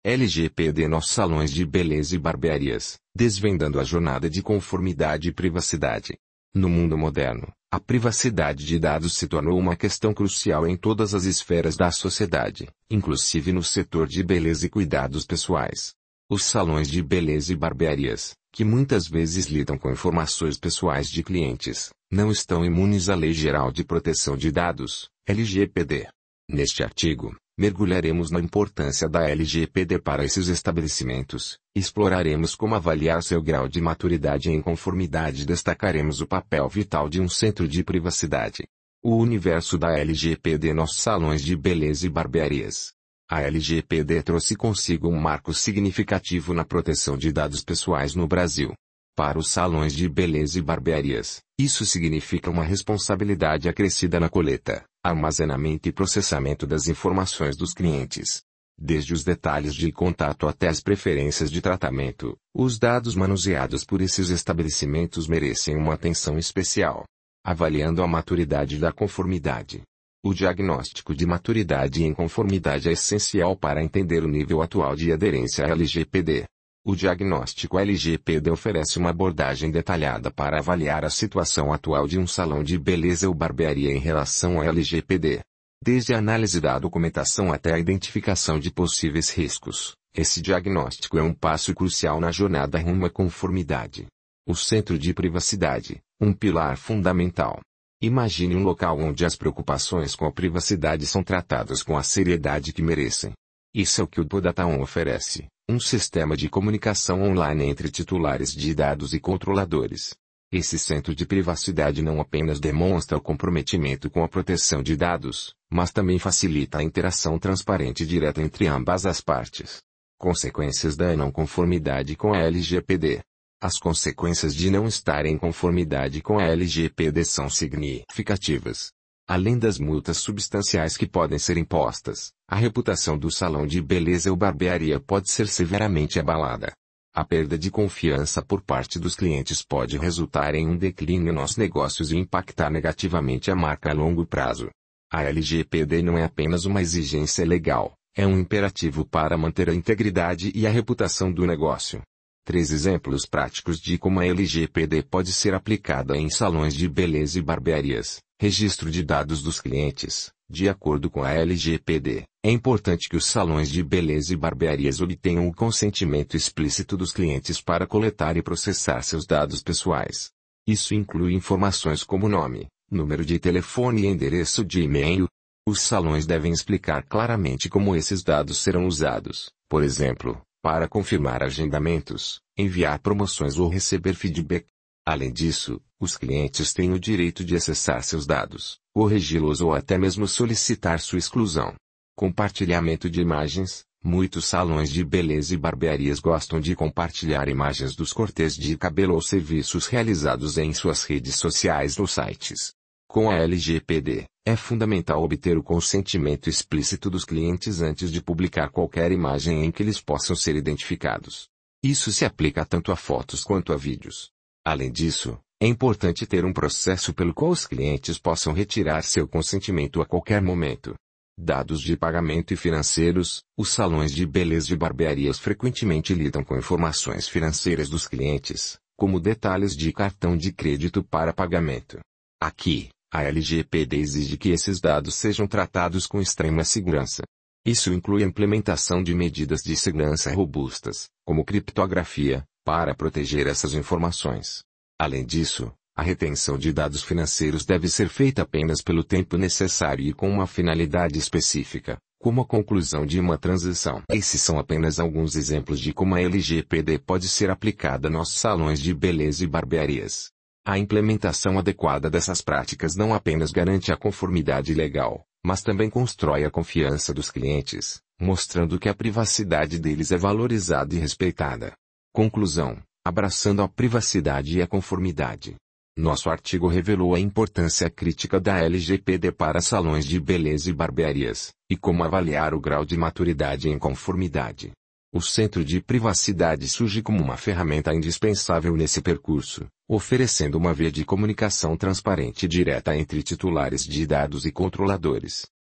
LGPD nos salões de beleza e barbearias, desvendando a jornada de conformidade e privacidade. No mundo moderno, a privacidade de dados se tornou uma questão crucial em todas as esferas da sociedade, inclusive no setor de beleza e cuidados pessoais. Os salões de beleza e barbearias, que muitas vezes lidam com informações pessoais de clientes, não estão imunes à Lei Geral de Proteção de Dados, LGPD. Neste artigo, mergulharemos na importância da LGPD para esses estabelecimentos, exploraremos como avaliar seu grau de maturidade em conformidade e destacaremos o papel vital de um centro de privacidade. O universo da LGPD nos salões de beleza e barbearias. A LGPD trouxe consigo um marco significativo na proteção de dados pessoais no Brasil. Para os salões de beleza e barbearias, isso significa uma responsabilidade acrescida na coleta, armazenamento e processamento das informações dos clientes. Desde os detalhes de contato até as preferências de tratamento, os dados manuseados por esses estabelecimentos merecem uma atenção especial. Avaliando a maturidade da conformidade. O diagnóstico de maturidade em conformidade é essencial para entender o nível atual de aderência à LGPD. O diagnóstico LGPD oferece uma abordagem detalhada para avaliar a situação atual de um salão de beleza ou barbearia em relação à LGPD. Desde a análise da documentação até a identificação de possíveis riscos, esse diagnóstico é um passo crucial na jornada rumo à conformidade. O centro de privacidade, um pilar fundamental. Imagine um local onde as preocupações com a privacidade são tratadas com a seriedade que merecem. Isso é o que o Podataon oferece, um sistema de comunicação online entre titulares de dados e controladores. Esse centro de privacidade não apenas demonstra o comprometimento com a proteção de dados, mas também facilita a interação transparente e direta entre ambas as partes. Consequências da não conformidade com a LGPD. As consequências de não estar em conformidade com a LGPD são significativas. Além das multas substanciais que podem ser impostas, a reputação do salão de beleza ou barbearia pode ser severamente abalada. A perda de confiança por parte dos clientes pode resultar em um declínio nos negócios e impactar negativamente a marca a longo prazo. A LGPD não é apenas uma exigência legal, é um imperativo para manter a integridade e a reputação do negócio. 3 exemplos práticos de como a LGPD pode ser aplicada em salões de beleza e barbearias. Registro de dados dos clientes. De acordo com a LGPD, é importante que os salões de beleza e barbearias obtenham o consentimento explícito dos clientes para coletar e processar seus dados pessoais. Isso inclui informações como nome, número de telefone e endereço de e-mail. Os salões devem explicar claramente como esses dados serão usados, por exemplo, para confirmar agendamentos, enviar promoções ou receber feedback. Além disso, os clientes têm o direito de acessar seus dados, corrigi-los ou até mesmo solicitar sua exclusão. Compartilhamento de imagens. Muitos salões de beleza e barbearias gostam de compartilhar imagens dos cortes de cabelo ou serviços realizados em suas redes sociais ou sites. Com a LGPD, é fundamental obter o consentimento explícito dos clientes antes de publicar qualquer imagem em que eles possam ser identificados. Isso se aplica tanto a fotos quanto a vídeos. Além disso, é importante ter um processo pelo qual os clientes possam retirar seu consentimento a qualquer momento. Dados de pagamento e financeiros. Os salões de beleza e barbearias frequentemente lidam com informações financeiras dos clientes, como detalhes de cartão de crédito para pagamento. Aqui, a LGPD exige que esses dados sejam tratados com extrema segurança. Isso inclui a implementação de medidas de segurança robustas, como criptografia, para proteger essas informações. Além disso, a retenção de dados financeiros deve ser feita apenas pelo tempo necessário e com uma finalidade específica, como a conclusão de uma transação. Esses são apenas alguns exemplos de como a LGPD pode ser aplicada nos salões de beleza e barbearias. A implementação adequada dessas práticas não apenas garante a conformidade legal, mas também constrói a confiança dos clientes, mostrando que a privacidade deles é valorizada e respeitada. Conclusão: abraçando a privacidade e a conformidade. Nosso artigo revelou a importância crítica da LGPD para salões de beleza e barbearias, e como avaliar o grau de maturidade em conformidade. O Centro de Privacidade surge como uma ferramenta indispensável nesse percurso, oferecendo uma via de comunicação transparente e direta entre titulares de dados e controladores.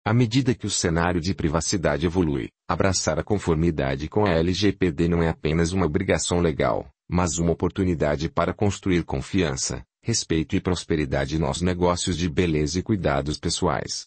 À medida que o cenário de privacidade evolui, abraçar a conformidade com a LGPD não é apenas uma obrigação legal, mas uma oportunidade para construir confiança, respeito e prosperidade nos negócios de beleza e cuidados pessoais.